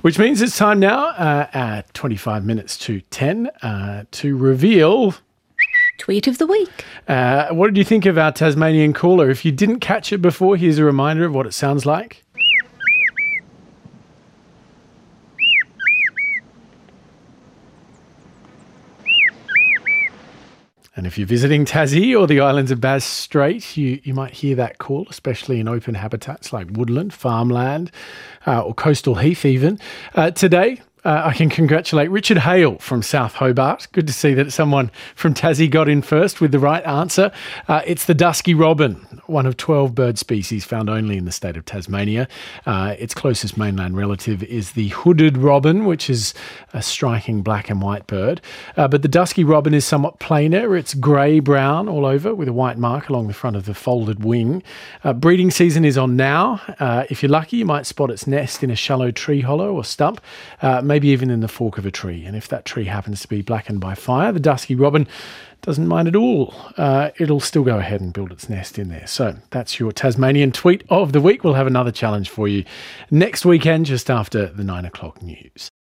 Which means it's time now, at 25 minutes to 10, to reveal... Tweet of the week. What did you think of our Tasmanian caller? If you didn't catch it before, here's a reminder of what it sounds like. And if you're visiting Tassie or the islands of Bass Strait, you might hear that call, especially in open habitats like woodland, farmland, or coastal heath even. Today, I can congratulate Richard Hale from South Hobart. Good to see that someone from Tassie got in first with the right answer. It's the dusky robin, one of 12 bird species found only in the state of Tasmania. Its closest mainland relative is the hooded robin, which is a striking black and white bird. But the dusky robin is somewhat plainer. It's grey-brown all over with a white mark along the front of the folded wing. Breeding season is on now. If you're lucky, you might spot its nest in a shallow tree hollow or stump, maybe even in the fork of a tree. And if that tree happens to be blackened by fire, the dusky robin doesn't mind at all. It'll still go ahead and build its nest in there. So that's your Tasmanian tweet of the week. We'll have another challenge for you next weekend just after the 9 o'clock news.